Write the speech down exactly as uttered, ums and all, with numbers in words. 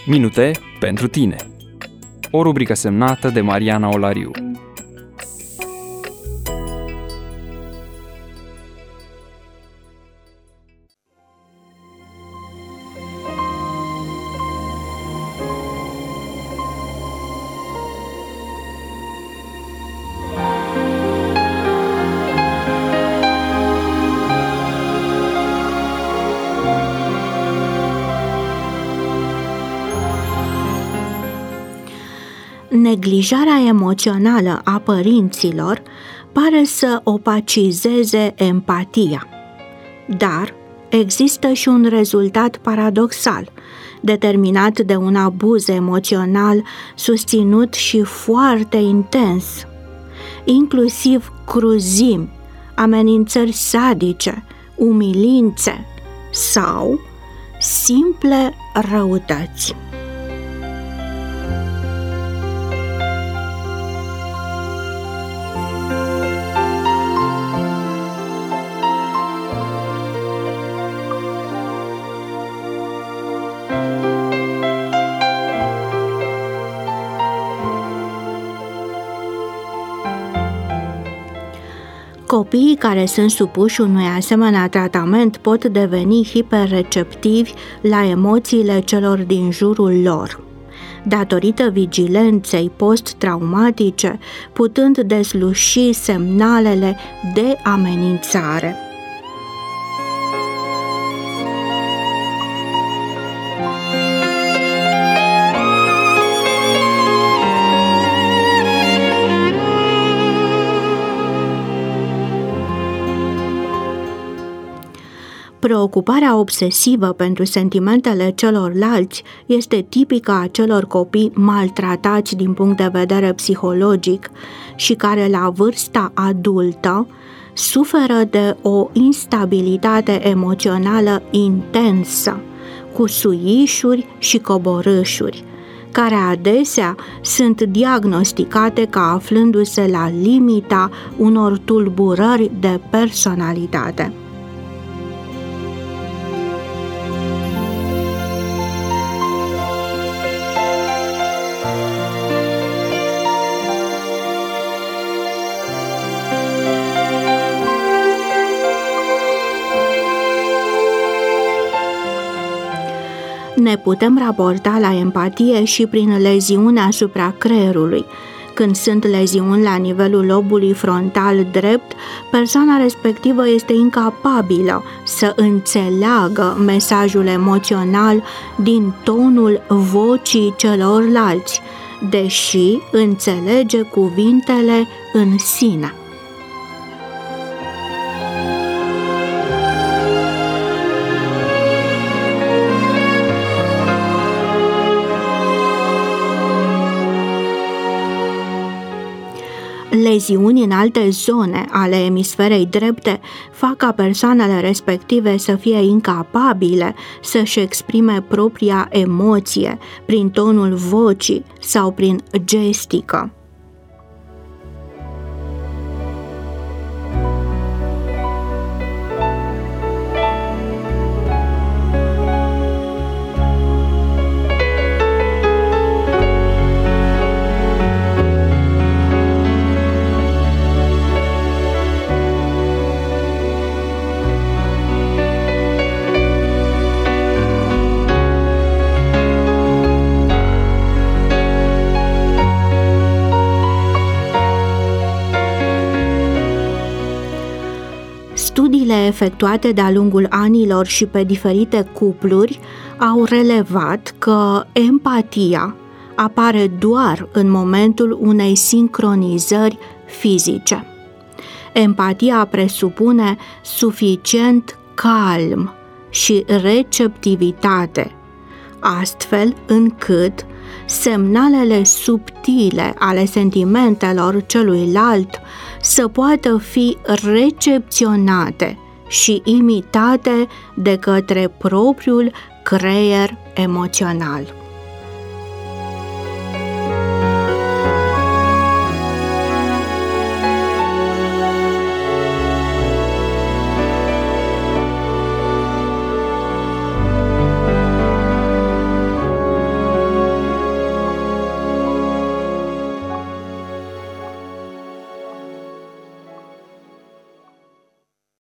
Minute pentru tine. O rubrică semnată de Mariana Olariu. Neglijarea emoțională a părinților pare să opacizeze empatia. Dar există și un rezultat paradoxal, determinat de un abuz emoțional susținut și foarte intens, inclusiv cruzimi, amenințări sadice, umilințe sau simple răutăți. Copiii care sunt supuși unui asemenea tratament pot deveni hiperreceptivi la emoțiile celor din jurul lor, datorită vigilenței post-traumatice, putând desluși semnalele de amenințare. Preocuparea obsesivă pentru sentimentele celorlalți este tipică a celor copii maltratați din punct de vedere psihologic și care la vârsta adultă suferă de o instabilitate emoțională intensă, cu suișuri și coborâșuri, care adesea sunt diagnosticate ca aflându-se la limita unor tulburări de personalitate. Ne putem raporta la empatie și prin leziuni asupra creierului. Când sunt leziuni la nivelul lobului frontal drept, persoana respectivă este incapabilă să înțeleagă mesajul emoțional din tonul vocii celorlalți, deși înțelege cuvintele în sine. Leziuni în alte zone ale emisferei drepte fac ca persoanele respective să fie incapabile să-și exprime propria emoție prin tonul vocii sau prin gestică. Studiile efectuate de-a lungul anilor și pe diferite cupluri au relevat că empatia apare doar în momentul unei sincronizări fizice. Empatia presupune suficient calm și receptivitate, astfel încât semnalele subtile ale sentimentelor celuilalt să poată fi recepționate și imitate de către propriul creier emoțional.